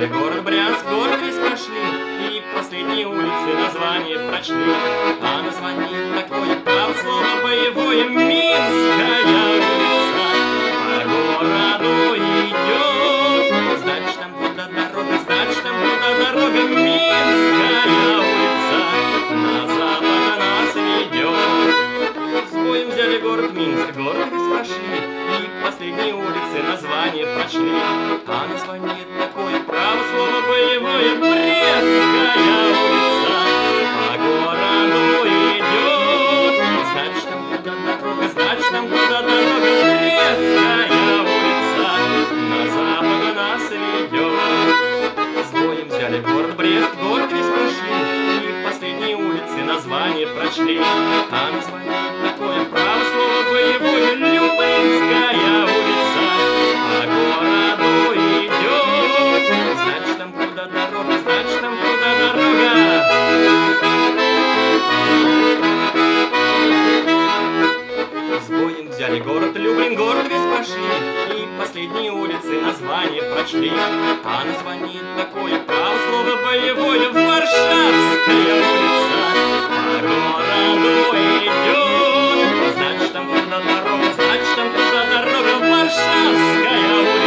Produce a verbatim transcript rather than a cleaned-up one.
взяли город Брянск, город весь прошли, и последние улицы название прочли. А название такое, право слово боевое, Минская улица по городу идет. Значит, там туда дорога, значит, там туда дорога, Минская улица на запад нас ведет. С боем взяли город Минск, город весь прошли, и последние улицы название прочли. А название такое, право слово боевое, Брестская улица по городу идет. Значит, там туда дорога, значит, там туда дорога, Брестская улица на запад нас ведет. С боем взяли город Брест, город весь прошли, и последние улицы название прочли. А название такое, право слово боевое, Люблинская улица по городу идет. Значит, там туда дорога, значит, там туда дорога. С боем взяли город Люблин, город весь прошли, и последние улицы название прочли. А название такое, право слово боевое, Варшавская улица по городу идет. Значит, там туда дорога, значит, там туда дорога, Варшавская улица